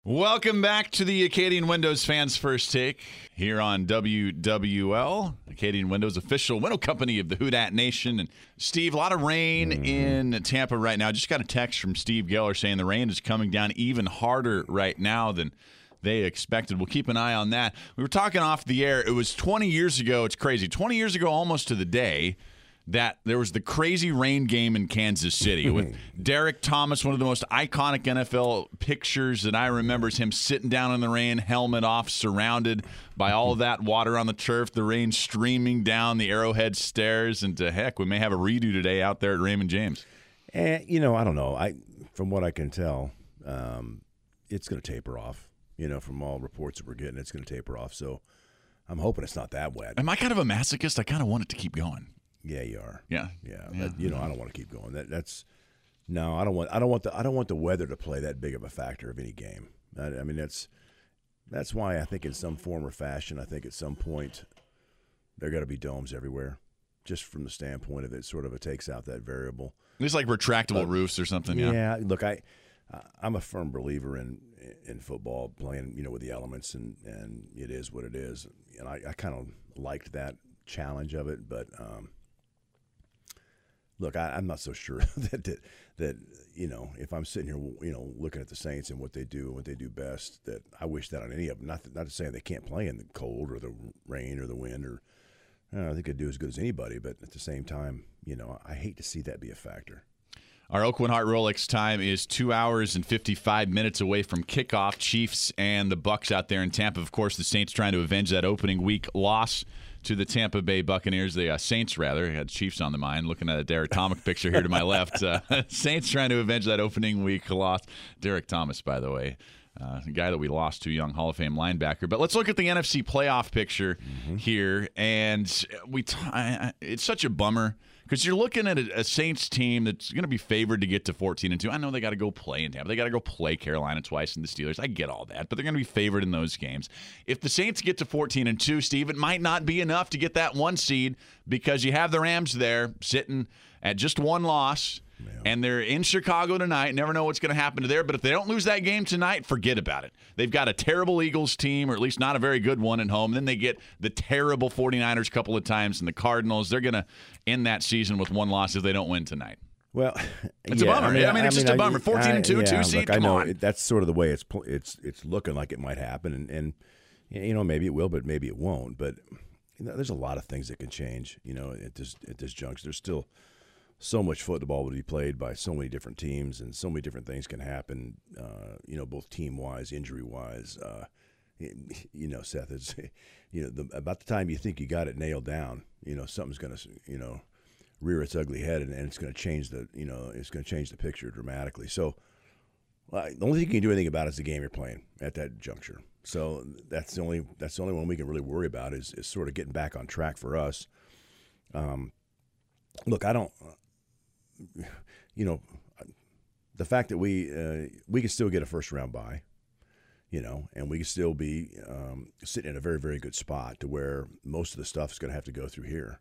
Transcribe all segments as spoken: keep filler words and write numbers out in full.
Welcome back to the Acadian Windows Fans First Take here on W W L, Acadian Windows, official window company of the Houdat Nation. And Steve, a lot of rain mm-hmm. in Tampa right now. Just got a text from Steve Geller saying the rain is coming down even harder right now than they expected. We'll keep an eye on that. We were talking off the air. It was twenty years ago. It's crazy. twenty years ago, almost to the day, that there was the crazy rain game in Kansas City with Derek Thomas, one of the most iconic N F L pictures that I remember is him sitting down in the rain, helmet off, surrounded by all of that water on the turf, the rain streaming down the Arrowhead stairs, and to heck, we may have a redo today out there at Raymond James. And, you know, I don't know. I From what I can tell, um, it's going to taper off. You know, from all reports that we're getting, it's going to taper off. So I'm hoping it's not that wet. Am I kind of a masochist? I kind of want it to keep going. Yeah, you are. Yeah, yeah. yeah. That, you know, I don't want to keep going. That that's no. I don't want. I don't want the. I don't want the weather to play that big of a factor of any game. I, I mean, that's that's why I think in some form or fashion, I think at some point there got to be domes everywhere, just from the standpoint of it. Sort of it takes out that variable. It's like retractable uh, roofs or something. Yeah. Yeah. Look, I I'm a firm believer in in football playing. You know, with the elements, and and it is what it is. And I, I kind of liked that challenge of it, but. Um, Look, I, I'm not so sure that, that that you know if I'm sitting here, you know, looking at the Saints and what they do and what they do best, that I wish that on any of them. Not not to say they can't play in the cold or the rain or the wind, or you know, I think they do as good as anybody. But at the same time, you know, I hate to see that be a factor. Our Oakland Heart Rolex time is two hours and fifty-five minutes away from kickoff. Chiefs and the Bucs out there in Tampa. Of course, the Saints trying to avenge that opening week loss to the Tampa Bay Buccaneers, the uh, Saints rather. I had Chiefs on the mind, looking at a Derek Thomas picture here to my left. Uh, Saints trying to avenge that opening week loss. Derek Thomas, by the way, uh, the guy that we lost to, young Hall of Fame linebacker. But let's look at the N F C playoff picture mm-hmm. here. And we, t- I, it's such a bummer because you're looking at a, a Saints team that's going to be favored to get to fourteen and two. I know they got to go play in Tampa. They got to go play Carolina twice and the Steelers. I get all that, but they're going to be favored in those games. If the Saints get to fourteen and two, Steve, it might not be enough to get that one seed because you have the Rams there sitting at just one loss. And they're in Chicago tonight. Never know what's going to happen to there. But if they don't lose that game tonight, forget about it. They've got a terrible Eagles team, or at least not a very good one at home. Then they get the terrible 49ers a couple of times and the Cardinals. They're going to end that season with one loss if they don't win tonight. Well, it's yeah, a bummer. I mean, I mean it's I mean, just a bummer. fourteen and two, yeah, two seed. Look, Come I know on. It, that's sort of the way it's it's it's looking like it might happen, and, and you know maybe it will, but maybe it won't. But you know, there's a lot of things that can change. You know, at this at this juncture, there's still so much football to be played by so many different teams, and so many different things can happen. Uh, you know, both team wise, injury wise. Uh, you know, Seth, is you know the, about the time you think you got it nailed down, you know something's going to you know rear its ugly head, and, and it's going to change the you know it's going to change the picture dramatically. So well, the only thing you can do anything about is the game you're playing at that juncture. So that's the only that's the only one we can really worry about is is sort of getting back on track for us. Um, look, I don't. You know, the fact that we uh, we can still get a first round bye, you know, and we can still be um, sitting in a very very good spot to where most of the stuff is going to have to go through here.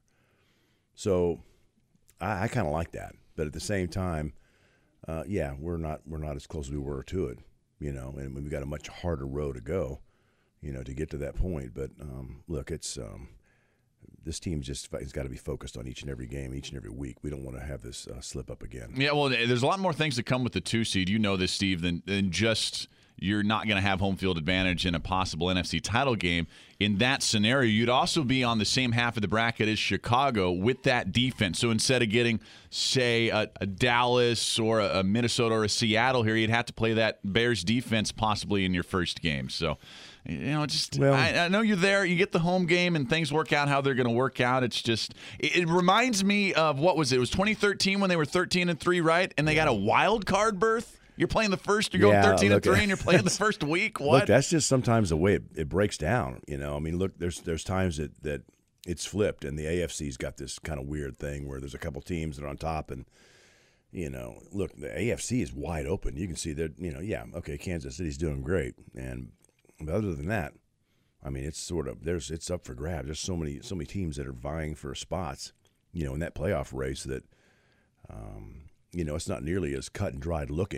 So I, I kind of like that, but at the same time, uh, yeah, we're not we're not as close as we were to it, you know, and we've got a much harder road to go, you know, to get to that point. But um, look, it's. Um, This team just has got to be focused on each and every game, each and every week. We don't want to have this uh, slip up again. Yeah, well, there's a lot more things that come with the two seed. You know this, Steve, than, than just you're not going to have home field advantage in a possible N F C title game. In that scenario, you'd also be on the same half of the bracket as Chicago with that defense. So instead of getting, say, a, a Dallas or a, a Minnesota or a Seattle here, you'd have to play that Bears defense possibly in your first game. So. You know, just well, I, I know you're there. You get the home game, and things work out how they're going to work out. It's just it, it reminds me of what was it? It was twenty thirteen when they were thirteen and three, right? And they got a wild card berth. You're playing the first. You're yeah, going thirteen look, and three, and you're playing the first week. What? Look, that's just sometimes the way it, it breaks down. You know, I mean, look, there's there's times that that it's flipped, and the A F C's got this kind of weird thing where there's a couple teams that are on top, and you know, look, the A F C is wide open. You can see that. You know, yeah, okay, Kansas City's doing great, and but other than that. I mean, it's sort of there's it's up for grabs. There's so many so many teams that are vying for spots, you know, in that playoff race that, um, you know, it's not nearly as cut and dried looking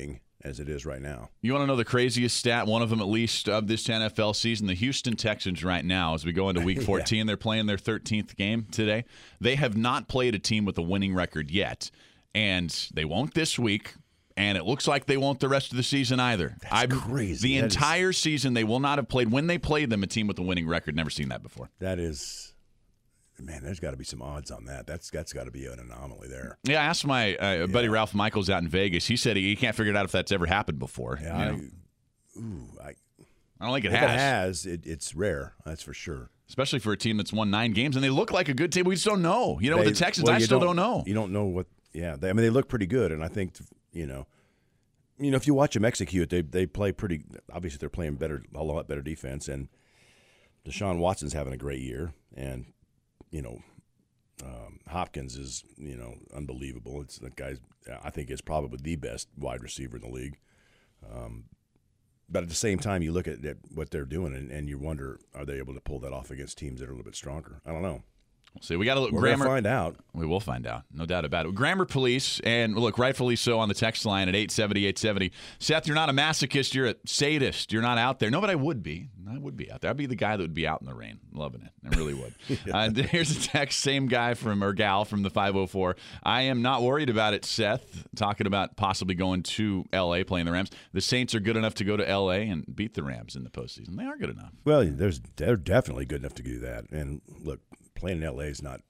as it is right now. You want to know the craziest stat, one of them at least, of this N F L season? The Houston Texans right now, as we go into week fourteen, yeah. They're playing their thirteenth game today. They have not played a team with a winning record yet, and they won't this week, and it looks like they won't the rest of the season either. That's I'm, crazy. The that entire is, season, they will not have played, when they played them, a team with a winning record. Never seen that before. That is... Man, there's got to be some odds on that. That's that's got to be an anomaly there. Yeah, I asked my uh, yeah. buddy Ralph Michaels out in Vegas. He said he, he can't figure it out if that's ever happened before. Yeah, you I, know? ooh, I, I don't think it if has. It has. It, it's rare. That's for sure. Especially for a team that's won nine games, and they look like a good team. We just don't know. You know, they, with the Texans, well, I still don't, don't know. You don't know what. Yeah, they, I mean, they look pretty good, and I think you know, you know, if you watch them execute, they they play pretty. Obviously, they're playing better, a lot better defense, and Deshaun Watson's having a great year, and you know. Um, Hopkins is, you know, unbelievable. It's the guy's, I think, is probably the best wide receiver in the league. Um, but at the same time, you look at, at what they're doing, and, and you wonder, are they able to pull that off against teams that are a little bit stronger? I don't know. We'll see. We got to look. We're grammar. Gonna find out. We will find out, no doubt about it. Grammar Police, and look, rightfully so, on the text line at eight seventy, eight seventy. Seth, you're not a masochist. You're a sadist. You're not out there. No, but I would be. I would be out there. I'd be the guy that would be out in the rain, loving it. I really would. yeah. uh, here's a text, same guy from or gal from the five oh four. I am not worried about it, Seth. Talking about possibly going to L A, playing the Rams. The Saints are good enough to go to L A and beat the Rams in the postseason. They are good enough. Well, there's they're definitely good enough to do that. And look, playing in L A is not.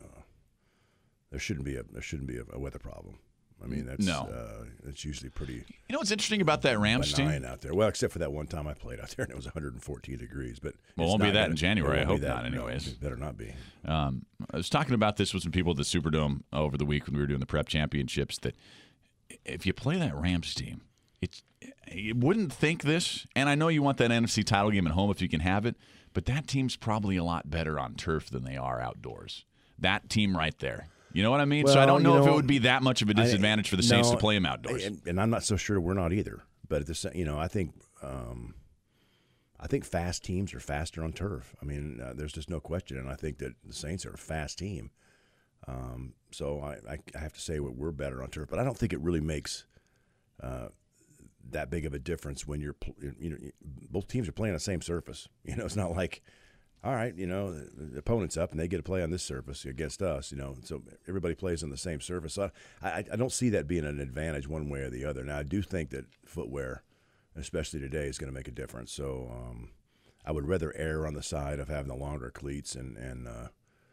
There shouldn't be a there shouldn't be a, a weather problem. I mean, that's no. uh, it's usually pretty. You know what's interesting about that Rams benign team out there? Well, except for that one time I played out there and it was one hundred fourteen degrees. But well, it won't be that gonna, in January. I hope that, not. Anyways, no, it better not be. Um, I was talking about this with some people at the Superdome over the week when we were doing the prep championships. That if you play that Rams team, it's you wouldn't think this. And I know you want that N F C title game at home if you can have it, but that team's probably a lot better on turf than they are outdoors. That team right there. You know what I mean? Well, so I don't know, you know if it would be that much of a disadvantage I, for the Saints no, to play them outdoors. And, and I'm not so sure we're not either. But at the same, you know, I think um, I think fast teams are faster on turf. I mean, uh, there's just no question. And I think that the Saints are a fast team. Um, so I, I, I have to say we're better on turf. But I don't think it really makes uh, that big of a difference when you're, you know, both teams are playing on the same surface. You know, it's not like. All right, you know, the opponent's up and they get to play on this surface against us, you know, so everybody plays on the same surface. So I, I don't see that being an advantage one way or the other. Now, I do think that footwear, especially today, is going to make a difference. So um, I would rather err on the side of having the longer cleats and and uh,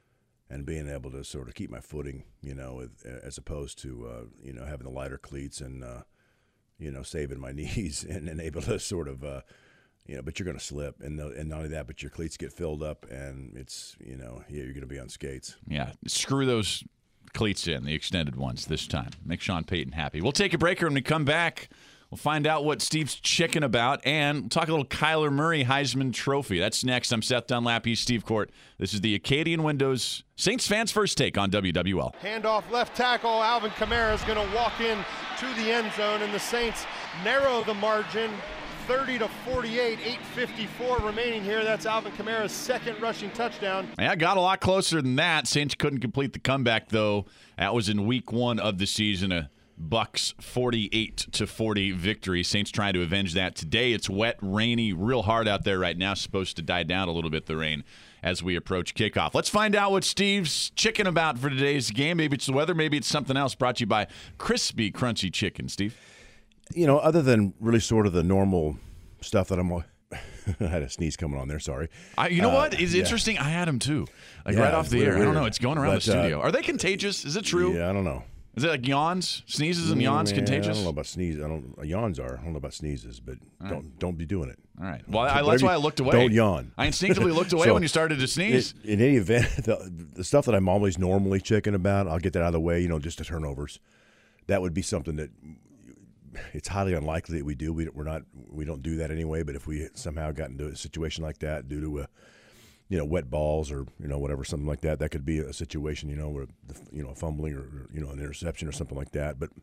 and being able to sort of keep my footing, you know, with, as opposed to, uh, you know, having the lighter cleats and, uh, you know, saving my knees and, and able to sort of uh, – you know, but you're going to slip, and the, and not only that, but your cleats get filled up, and it's, you know, yeah, you're going to be on skates. Yeah, screw those cleats in, the extended ones this time. Make Sean Payton happy. We'll take a break, and when we come back, we'll find out what Steve's chicken about, and we'll talk a little Kyler Murray Heisman Trophy. That's next. I'm Seth Dunlap. He's Steve Court. This is the Acadian Windows Saints fans' first take on W W L. Handoff left tackle. Alvin Kamara is going to walk in to the end zone, and the Saints narrow the margin. thirty to forty-eight, eight fifty-four remaining here. That's Alvin Kamara's second rushing touchdown. Yeah, got a lot closer than that. Saints couldn't complete the comeback, though. That was in week one of the season. A Bucks forty-eight to forty victory. Saints trying to avenge that today. It's wet, rainy, real hard out there right now. Supposed to die down a little bit, the rain, as we approach kickoff. Let's find out what Steve's chicken about for today's game. Maybe it's the weather, maybe it's something else. Brought to you by Crispy Crunchy Chicken. Steve? You know, other than really sort of the normal stuff that I'm – I had a sneeze coming on there, sorry. I, you know uh, what? It's yeah. interesting. I had them too. Like yeah, right off the weird, air. weird. I don't know. It's going around but, the studio. Uh, Are they contagious? Is it true? Yeah, I don't know. Is it like yawns? Sneezes and yawns Man, contagious? I don't know about sneezes. I don't – yawns are. I don't know about sneezes, but All don't right. don't be doing it. All right. Well, I, that's why I looked away. Don't yawn. I instinctively looked away so, when you started to sneeze. In, in any event, the, the stuff that I'm always normally chicken about, I'll get that out of the way, you know, just the turnovers. That would be something that – it's highly unlikely that we do. We, we're not. We don't do that anyway. But if we somehow got into a situation like that due to a, you know, wet balls or you know whatever, something like that, that could be a situation, you know, where you know fumbling or you know an interception or something like that. But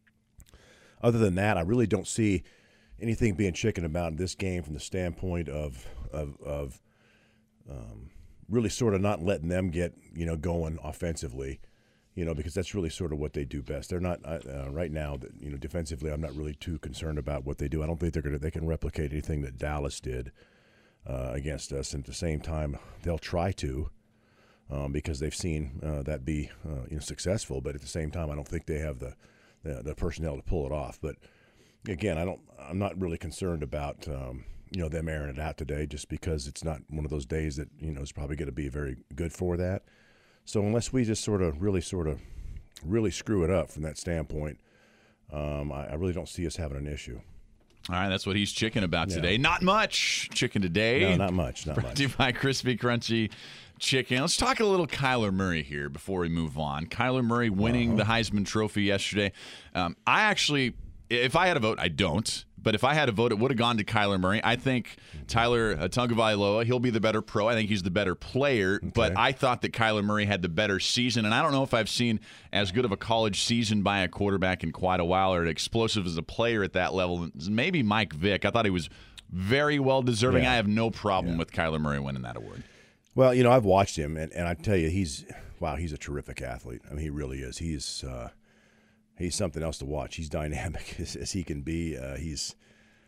other than that, I really don't see anything being chicken about in this game from the standpoint of of, of um, really sort of not letting them get you know going offensively. You know, because that's really sort of what they do best. They're not uh, uh, right now. You know, defensively, I'm not really too concerned about what they do. I don't think they're gonna they can replicate anything that Dallas did uh, against us. And at the same time, they'll try to um, because they've seen uh, that be uh, you know successful. But at the same time, I don't think they have the, the the personnel to pull it off. But again, I don't. I'm not really concerned about um, you know them airing it out today, just because it's not one of those days that you know is probably going to be very good for that. So unless we just sort of really sort of really screw it up from that standpoint, um, I, I really don't see us having an issue. All right, that's what he's chicken about Yeah. today. Not much chicken today. No, not much. Not Brought much. to you by Crispy Crunchy Chicken. Let's talk a little Kyler Murray here before we move on. Kyler Murray winning Uh-huh. the Heisman Trophy yesterday. Um, I actually, if I had a vote, I don't. But if I had a vote, it would have gone to Kyler Murray. I think Tyler uh, Tagovailoa, he'll be the better pro. I think he's the better player. But I thought that Kyler Murray had the better season. And I don't know if I've seen as good of a college season by a quarterback in quite a while, or explosive as a player at that level. Maybe Mike Vick. I thought he was very well deserving. Yeah. I have no problem Yeah. with Kyler Murray winning that award. Well, you know, I've watched him, and, and I tell you, he's wow, he's a terrific athlete. I mean, he really is. He's uh, he's something else to watch. He's dynamic as, as he can be. Uh, he's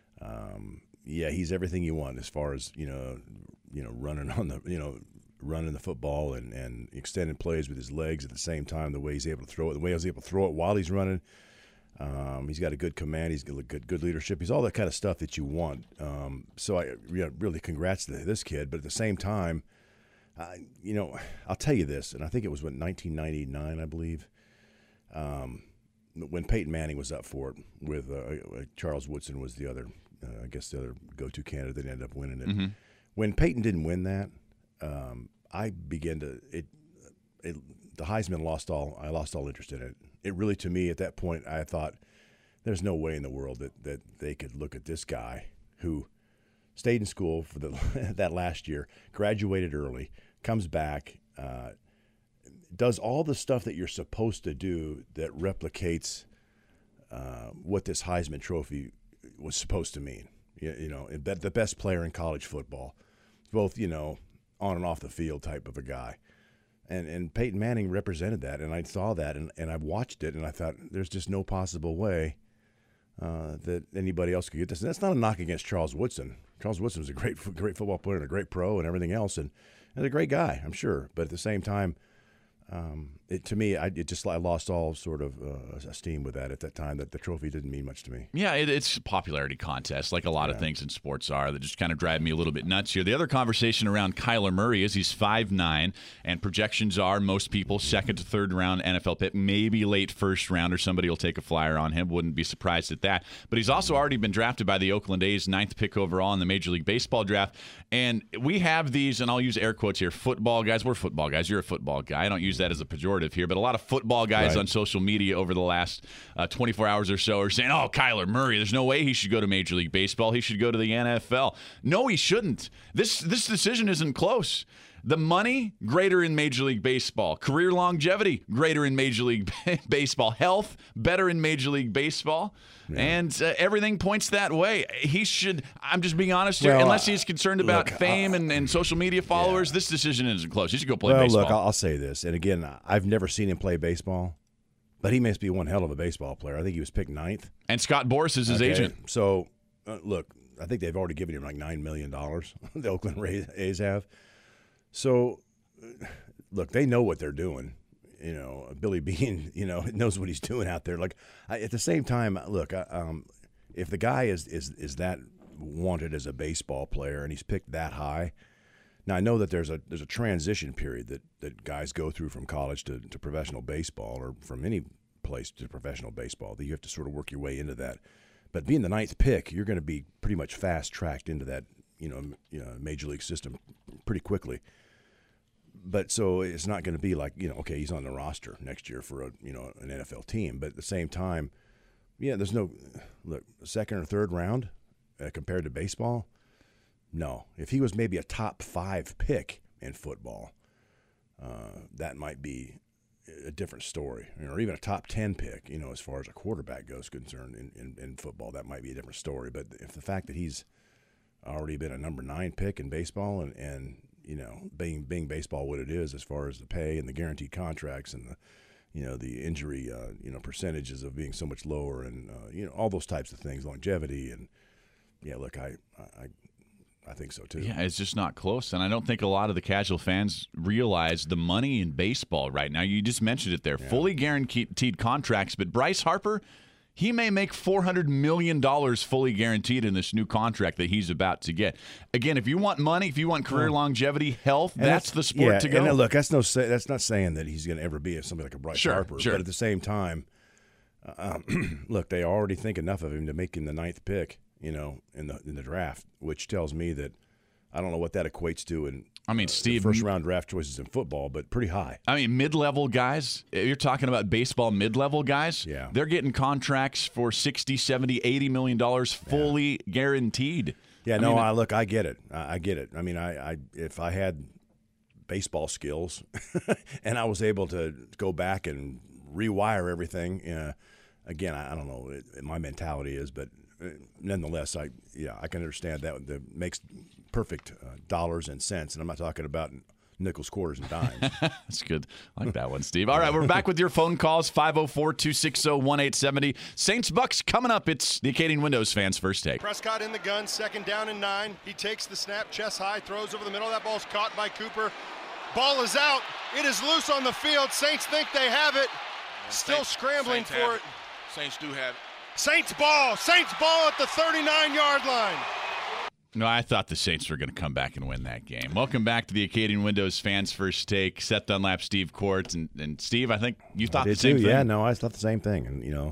um, yeah, he's everything you want as far as you know, you know, running on the you know, running the football and, and extended plays with his legs at the same time. The way he's able to throw it, the way he's able to throw it while he's running. Um, he's got a good command. He's got good good leadership. He's all that kind of stuff that you want. Um, so I yeah, really congrats to this kid. But at the same time, uh, you know, I'll tell you this, and I think it was what nineteen ninety-nine, I believe, um, when Peyton Manning was up for it with uh, Charles Woodson was the other, uh, I guess the other go-to candidate that ended up winning it. Mm-hmm. When Peyton didn't win that, um, I began to it, it. The Heisman lost all. I lost all interest in it. It really, to me, at that point, I thought there's no way in the world that, that they could look at this guy who stayed in school for the that last year, graduated early, comes back, uh, does all the stuff that you're supposed to do that replicates uh, what this Heisman Trophy was supposed to mean. You, you know, the best player in college football, both, you know, on and off the field type of a guy. And and Peyton Manning represented that, and I saw that, and, and I watched it, and I thought, there's just no possible way uh, that anybody else could get this. And that's not a knock against Charles Woodson. Charles Woodson was a great great football player and a great pro and everything else, and, and a great guy, I'm sure. But at the same time, um, it, to me, I it just I lost all sort of uh, esteem with that at that time. That the trophy didn't mean much to me. Yeah, it, it's a popularity contest, like a lot Yeah. of things in sports are, that just kind of drive me a little bit nuts here. The other conversation around Kyler Murray is he's five nine, and projections are most people second to third round N F L pick, maybe late first round, or somebody will take a flyer on him. Wouldn't be surprised at that. But he's also already been drafted by the Oakland A's, ninth pick overall in the Major League Baseball draft. And we have these, and I'll use air quotes here, football guys. We're football guys. You're a football guy. I don't use that as a pejorative here, but a lot of football guys Right. on social media over the last uh, twenty-four hours or so are saying, oh, Kyler Murray, there's no way he should go to Major League Baseball. He should go to the N F L. No, he shouldn't. This this decision isn't close. The money, greater in Major League Baseball. Career longevity, greater in Major League Baseball. Health, better in Major League Baseball. Yeah. And uh, everything points that way. He should, I'm just being honest here, Well, unless he's concerned about look, fame uh, and, and social media followers, yeah. this decision isn't close. He should go play well, baseball. look, I'll, I'll say this, and again, I've never seen him play baseball, but he must be one hell of a baseball player. I think he was picked ninth. And Scott Boras is his Okay, agent. So, uh, look, I think they've already given him like nine million dollars, the Oakland A's have. So, look, they know what they're doing. You know, Billy Beane, you know, knows what he's doing out there. Like, I, at the same time, look, I, um, if the guy is, is is that wanted as a baseball player and he's picked that high, now I know that there's a there's a transition period that, that guys go through from college to, to professional baseball, or from any place to professional baseball, that you have to sort of work your way into that. But being the ninth pick, you're going to be pretty much fast tracked into that, you know, you know, major league system pretty quickly. But so it's not going to be like, you know, okay, he's on the roster next year for a, you know, an N F L team. But at the same time, yeah, there's no, look, second or third round uh, compared to baseball. No, if he was maybe a top five pick in football, uh, that might be a different story, or even a top ten pick, you know, as far as a quarterback goes concerned in, in, in football, that might be a different story. But if the fact that he's already been a number nine pick in baseball, and, and you know, being being baseball what it is as far as the pay and the guaranteed contracts and the, you know, the injury, uh, you know, percentages of being so much lower, and uh, you know, all those types of things, longevity, and yeah, look, I, I, I think so too. Yeah, it's just not close, and I don't think a lot of the casual fans realize the money in baseball right now. You just mentioned it there, yeah. fully guaranteed contracts, but Bryce Harper, he may make four hundred million dollars fully guaranteed in this new contract that he's about to get. Again, if you want money, if you want career longevity, health, that's, that's the sport yeah, to go. And look, that's no say, that's not saying that he's going to ever be somebody like a Bryce sure, Harper. Sure. But at the same time, uh, look, they already think enough of him to make him the ninth pick, you know, in the in the draft, which tells me that I don't know what that equates to in I mean, uh, Steve, first round draft choices in football, but pretty high. I mean, mid-level guys, you're talking about baseball mid-level guys, yeah. they're getting contracts for sixty, seventy, eighty million dollars fully yeah. guaranteed. Yeah, I no, mean, I look, I get it. I, I get it. I mean, I, I if I had baseball skills and I was able to go back and rewire everything, uh, again, I, I don't know what my mentality is, but nonetheless, I yeah, I can understand that. That makes perfect uh, dollars and cents, and I'm not talking about nickels, quarters, and dimes. That's good. I like that one, Steve. All right, we're back with your phone calls, five oh four, two six oh, one eight seven oh. Saints-Bucks coming up. It's the Acadian Windows fans' first take. Prescott in the gun, second down and nine. He takes the snap, chest high, throws over the middle. That ball's caught by Cooper. Ball is out. It is loose on the field. Saints think they have it. Still Saints, scrambling Saints for it. it. Saints do have it. Saints ball. Saints ball at the thirty-nine-yard line. No, I thought the Saints were going to come back and win that game. Welcome back to the Acadian Windows fans' first take. Seth Dunlap, Steve Quartz, and, and Steve, I think you thought I did the same too. thing. Yeah, no, I thought the same thing. And, you know,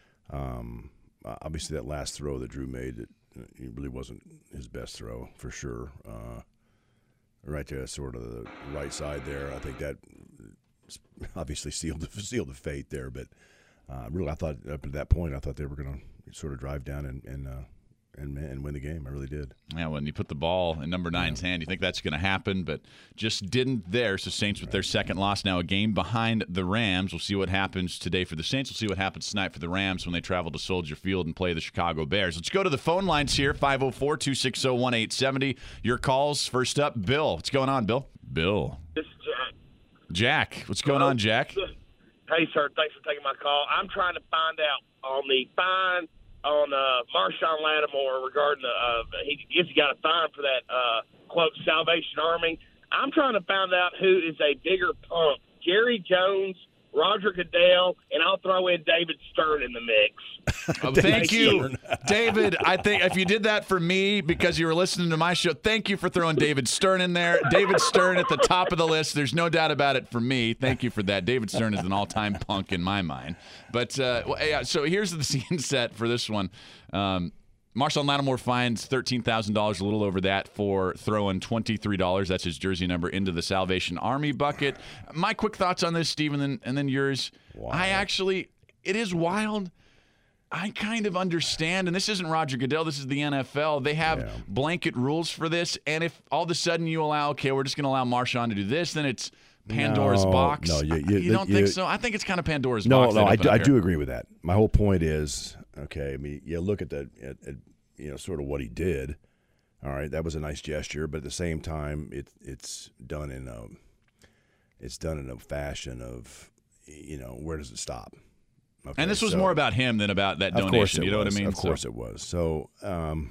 um, obviously that last throw that Drew made, it, it really wasn't his best throw for sure. Uh, right to sort of the right side there. I think that obviously sealed the, sealed the fate there. But uh, really, I thought up to that point, I thought they were going to sort of drive down and and, uh, and and win the game. I really did. Yeah, when you put the ball in number nine's yeah. hand, you think that's going to happen, but just didn't there. So Saints with right. their second loss now, a game behind the Rams. We'll see what happens today for the Saints. We'll see what happens tonight for the Rams when they travel to Soldier Field and play the Chicago Bears. Let's go to the phone lines here, five oh four, two six oh, one eight seven oh. Your calls. First up, Bill. What's going on, Bill? Bill. This is Jack. Jack. What's going Hello. on, Jack? Hey, sir. Thanks for taking my call. I'm trying to find out on the fine on uh, Marshawn Lattimore regarding the uh, he guess he got a fine for that uh, quote Salvation Army. I'm trying to find out who is a bigger punk, Jerry Jones, Roger Goodell, and I'll throw in David Stern in the mix. Oh, thank you, David. I think if you did that for me because you were listening to my show, thank you for throwing David Stern in there. David Stern at the top of the list. There's no doubt about it for me. Thank you for that. David Stern is an all-time punk in my mind. But uh, well, yeah, so here's the scene set for this one. Um, Marshawn Lattimore finds thirteen thousand dollars, a little over that, for throwing twenty-three dollars. That's his jersey number into the Salvation Army bucket. My quick thoughts on this, Steve, and then, and then yours. Wow. I actually, it is wild. I kind of understand, and this isn't Roger Goodell, this is the N F L. They have yeah. blanket rules for this, and if all of a sudden you allow, okay, we're just going to allow Marshawn to do this, then it's Pandora's no, box. No, you, you, you don't you, think so? I think it's kind of Pandora's no, box. No, no, I, do, I do agree with that. My whole point is, okay, I mean, you look at the, at, at, you know, sort of what he did. All right, that was a nice gesture, but at the same time, it it's done in a, it's done in a fashion of, you know, where does it stop? Okay, and this was so, more about him than about that donation. Of course it you know was. what I mean? Of course so. it was. So, um,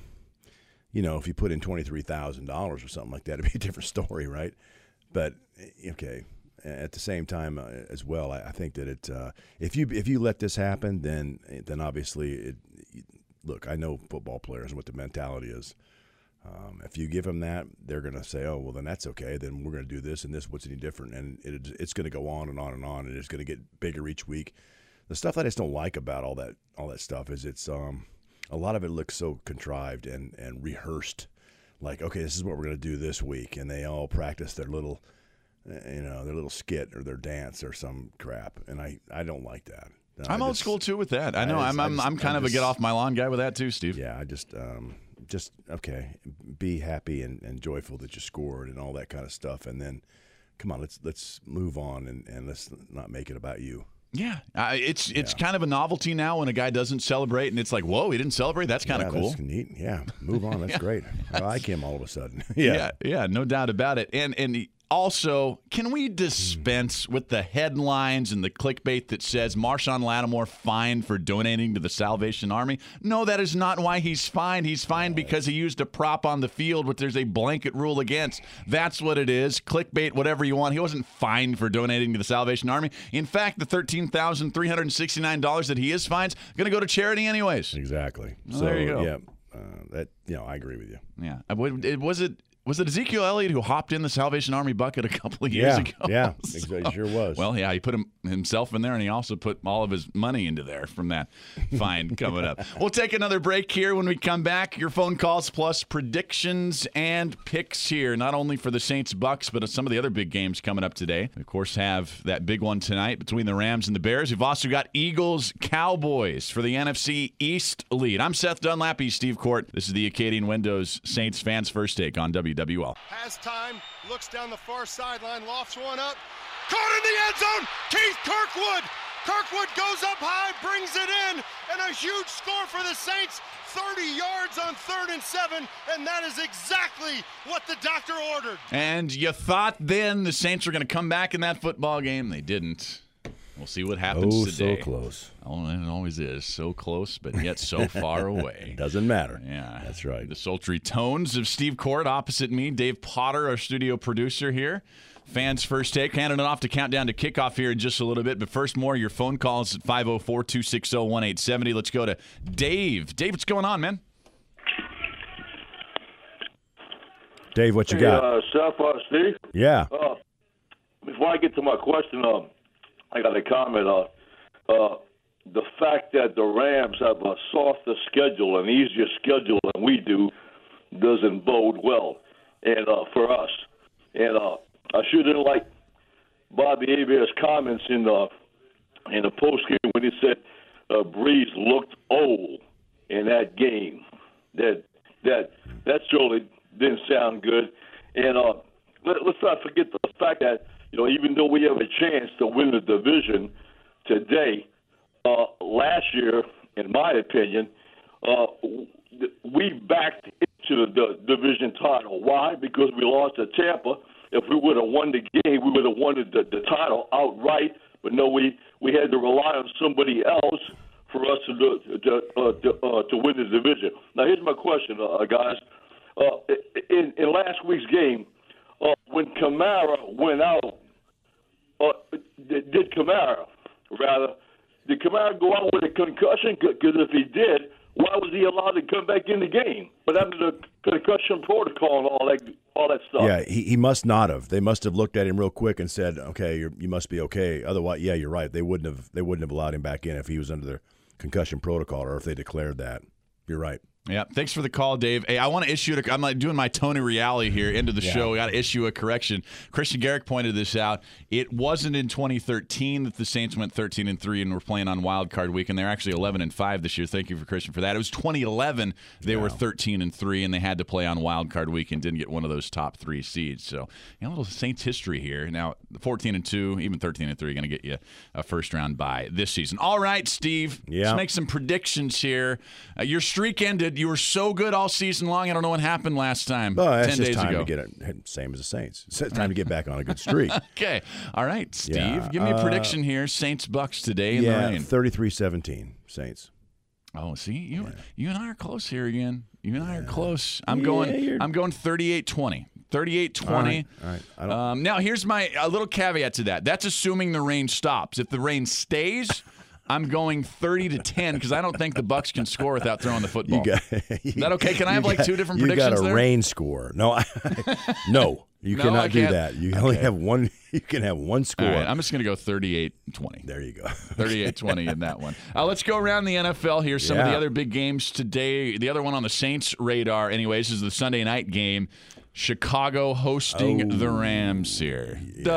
you know, if you put in twenty-three thousand dollars or something like that, it'd be a different story, right? But okay, at the same time uh, as well, I, I think that it uh, if you if you let this happen, then then obviously it. Look, I know football players and what the mentality is. Um, if you give them that, they're going to say, "Oh, well, then that's okay. Then we're going to do this and this. What's any different?" And it, it's going to go on and on and on, and it's going to get bigger each week. The stuff I just don't like about all that all that stuff is it's um, a lot of it looks so contrived and, and rehearsed. Like, okay, this is what we're going to do this week, and they all practice their little, you know, their little skit or their dance or some crap, and I, I don't like that. I'm I old just, school too with that. I know I just, I'm I'm, just, I'm kind I'm of just, a get off my lawn guy with that too, Steve. Yeah, I just um, just okay, be happy and, and joyful that you scored and all that kind of stuff, and then come on, let's let's move on and, and let's not make it about you. Yeah, uh, it's it's yeah. kind of a novelty now when a guy doesn't celebrate, and it's like, whoa, he didn't celebrate. That's kind yeah, of cool. That's neat. Yeah, move on. That's yeah. great. I like him all of a sudden. yeah. yeah, yeah, no doubt about it. And and also, can we dispense with the headlines and the clickbait that says Marshawn Lattimore fined for donating to the Salvation Army? No, that is not why he's fined. He's fined because he used a prop on the field, which there's a blanket rule against. That's what it is. Clickbait, whatever you want. He wasn't fined for donating to the Salvation Army. In fact, the thirteen thousand three hundred sixty-nine dollars that he is fined is going to go to charity anyways. Exactly. Well, so, there you go. Yeah, uh, that you know, I agree with you. Yeah. It, was it was it Ezekiel Elliott who hopped in the Salvation Army bucket a couple of years yeah, ago? Yeah, So, he sure was. Well, yeah, he put him, himself in there, and he also put all of his money into there from that fine coming up. We'll take another break here. When we come back, your phone calls plus predictions and picks here, not only for the Saints-Bucks, but some of the other big games coming up today. We, of course, have that big one tonight between the Rams and the Bears. We've also got Eagles-Cowboys for the N F C East lead. I'm Seth Dunlap. He's Steve Court. This is the Acadian Windows Saints Fans First Take on W W L. Has time, looks down the far sideline, lofts one up. Caught in the end zone, Keith Kirkwood. Kirkwood goes up high, brings it in, and a huge score for the Saints. thirty yards on third and seven, and that is exactly what the doctor ordered. And you thought then the Saints were going to come back in that football game. They didn't. We'll see what happens oh, today. so close. Oh, it always is. So close, but yet so far away. Doesn't matter. Yeah. That's right. The sultry tones of Steve Court opposite me. Dave Potter, our studio producer here. Fans First Take. Handing it off to countdown to kickoff here in just a little bit. But first, more your phone calls at five oh four, two six zero, one eight seven zero. Let's go to Dave. Dave, what's going on, man? Dave, what you hey, got? Uh, Seth, uh, Steve? Yeah. Uh, before I get to my question, uh, I got a comment. Uh, uh, the fact that the Rams have a softer schedule, an easier schedule than we do, doesn't bode well and uh, for us. And uh, I sure didn't like Bobby Hebert's comments in the in the postgame when he said uh, Breeze looked old in that game. That that that surely didn't sound good. And uh, let, let's not forget the fact that, you know, even though we have a chance to win the division today, uh, last year, in my opinion, uh, we backed into the, the division title. Why? Because we lost to Tampa. If we would have won the game, we would have won the, the title outright. But no, we, we had to rely on somebody else for us to do, to uh, to, uh, to win the division. Now, here's my question, uh, guys. Uh, in, in last week's game, uh, when Kamara went out, uh, did, did Kamara, rather, did Kamara go out with a concussion? Because if he did, why was he allowed to come back in the game? But under the concussion protocol and all that, all that stuff. Yeah, he, he must not have. They must have looked at him real quick and said, "Okay, you're, you must be okay." Otherwise, yeah, you're right. They wouldn't have. They wouldn't have allowed him back in if he was under the concussion protocol or if they declared that. You're right. Yeah, thanks for the call, Dave. Hey, I want to issue – I'm like doing my Tony Reale here into the yeah. show. We got to issue a correction. Christian Garrick pointed this out. It wasn't in twenty thirteen that the Saints went thirteen and three and were playing on Wild Card Week, and they're actually eleven and five this year. Thank you for Christian for that. It was twenty eleven they yeah. were thirteen and three, and they had to play on Wild Card Week and didn't get one of those top three seeds. So, you know, a little Saints history here. Now, fourteen and two, even thirteen and three, going to get you a first-round bye this season. All right, Steve. Yeah. Let's make some predictions here. Uh, your streak ended. You were so good all season long. I don't know what happened last time. Well, it's ten just days time ago. to get it. Same as the Saints. It's time to get back on a good streak. Okay. All right, Steve. Yeah, Give me a uh, prediction here. Saints Bucks today in yeah, the rain. thirty-three seventeen Saints. Oh, see, you Yeah. you and I are close here again. You and I are close. I'm Yeah, going. you're- I'm going thirty-eight twenty. thirty-eight twenty. All right. All right. I don't, Um, now, here's my a little caveat to that. That's assuming the rain stops. If the rain stays, I'm going thirty to ten because I don't think the Bucks can score without throwing the football. you got, Is that okay? Can I have you like got- two different you predictions got a there? rain score. No, I, no, you No, cannot I do can't. that. You only Okay. have one. You can have one score. All right, I'm just going to go thirty-eight twenty. There you go. thirty-eight twenty in that one. Uh, let's go around the N F L here. Some of the Yeah. other big games today. The other one on the Saints' radar, anyways, is the Sunday night game. Chicago hosting Oh, the Rams here.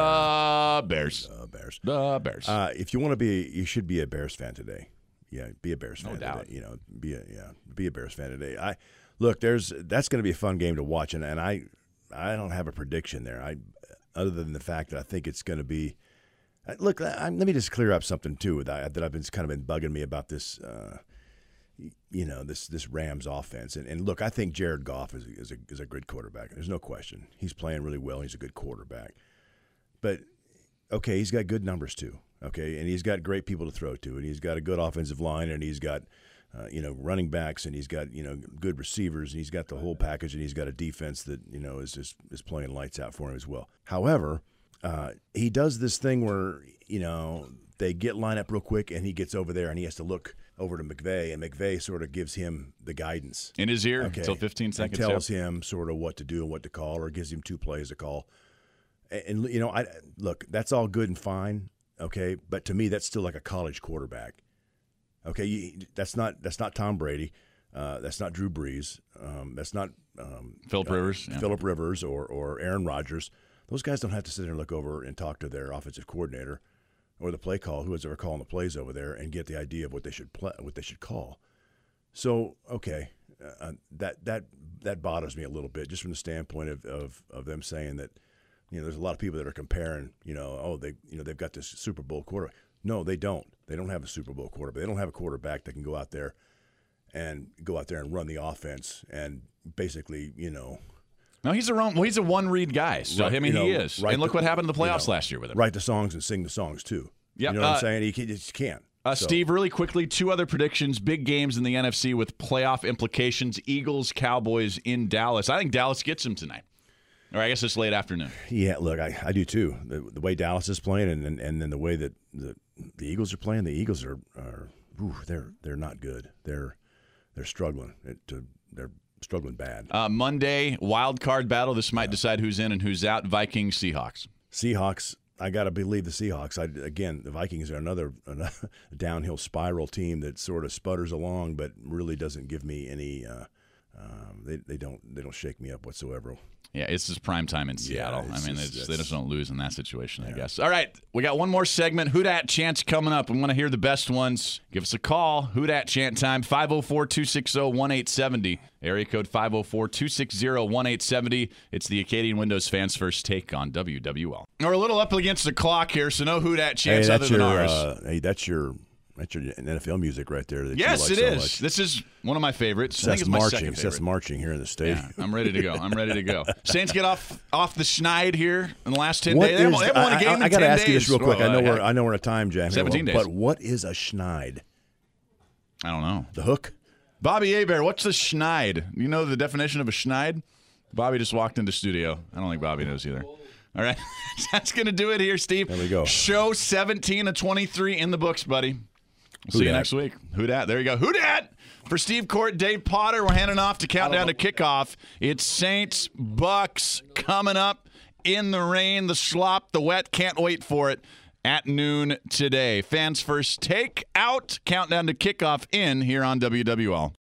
The Bears. Uh, Bears. The Bears. Uh, if you want to be, you should be a Bears fan today. Yeah, be a Bears fan No doubt. today. You know, be a yeah, be a Bears fan today. I look. There's that's going to be a fun game to watch, and, and I I don't have a prediction there. I other than the fact that I think it's going to be. Look, I, let me just clear up something too that, I, that I've been kind of been bugging me about this. Uh, you know, this this Rams offense. And, and look, I think Jared Goff is, is, a, is a good quarterback. There's no question. He's playing really well. He's a good quarterback. But, okay, he's got good numbers too, okay? And he's got great people to throw to, and he's got a good offensive line, and he's got, uh, you know, running backs, and he's got, you know, good receivers, and he's got the whole package, and he's got a defense that, you know, is just is playing lights out for him as well. However, uh, he does this thing where, you know, they get line up real quick, and he gets over there, and he has to look over to McVay, and McVay sort of gives him the guidance. In his ear okay. until fifteen seconds. And tells him sort of what to do and what to call, or gives him two plays to call. And, and you know, I look, that's all good and fine, okay? But to me, that's still like a college quarterback. Okay, you, that's not that's not Tom Brady. Uh, that's not Drew Brees. Um, that's not um, Phillip uh, Rivers. Yeah. Phillip Rivers or, or Aaron Rodgers. Those guys don't have to sit there and look over and talk to their offensive coordinator or the play call, who is ever calling the plays over there, and get the idea of what they should play, what they should call. So, okay, uh, that that that bothers me a little bit, just from the standpoint of, of, of them saying that, you know, there's a lot of people that are comparing, you know, oh, they you know they've got this Super Bowl quarterback. No, they don't. They don't have a Super Bowl quarterback. They don't have a quarterback that can go out there and go out there and run the offense and basically, you know. No, he's a wrong, well, he's a one-read guy. So, Right, I mean, you know, he is. right And look the- what happened in the you playoffs know, last year with him. Write the songs and sing the songs, too. Yep, You know what uh, I'm saying? He, he just can't. Uh, So- Steve, really quickly, two other predictions, big games in the N F C with playoff implications. Eagles, Cowboys in Dallas. I think Dallas gets them tonight. Or I guess it's late afternoon. Yeah, look, I, I do too. The, the way Dallas is playing, and, and and then the way that the the Eagles are playing, the Eagles are are ooh, they're they're not good. They're they're struggling. It, to, they're struggling bad. Uh, Monday, wild card battle. This might decide who's in and who's out. Vikings, Seahawks. Seahawks. I got to believe the Seahawks. I, again, the Vikings are another, another downhill spiral team that sort of sputters along, but really doesn't give me any. Uh, um, they they don't they don't shake me up whatsoever. Yeah, it's just prime time in Seattle. Yeah, I it's mean, just- it's, they it's- just don't lose in that situation, I guess. All right, we got one more segment. Who Dat Chants coming up. We want to hear the best ones. Give us a call. Who Dat Chant time, five oh four, two six zero, one eight seven zero. Area code five oh four, two six zero, one eight seven zero. It's the Acadian Windows fans' first take on W W L. We're a little up against the clock here, so no Who Dat Hey, Chants other that's than your ours. uh, hey, that's your that's your N F L music right there. That yes, you it like so is. Much. This is one of my favorites. I think Seth's it's my marching. second Seth's favorite. marching here in the stadium. Yeah, I'm ready to go. I'm ready to go. Saints get off off the schneid here in the last ten What days. They haven't, is- they haven't won a I- game I, in I got to ten ask you this days. real quick. Well, I know uh, we're heck, I know we're in a time jam. here, seventeen but days. what is a schneid? I don't know. The hook? Bobby Hebert, what's the schneid? You know the definition of a schneid? Bobby just walked into studio. I don't think Bobby knows either. All right. That's going to do it here, Steve. There we go. Show seventeen of twenty-three in the books, buddy. We'll see you dat? next week. Who dat? There you go. Who dat? For Steve Court, Dave Potter, we're handing off to countdown to kickoff. It's Saints, Bucks coming up in the rain, the slop, the wet. Can't wait for it at noon today. Fans first take out, countdown to kickoff in here on W W L.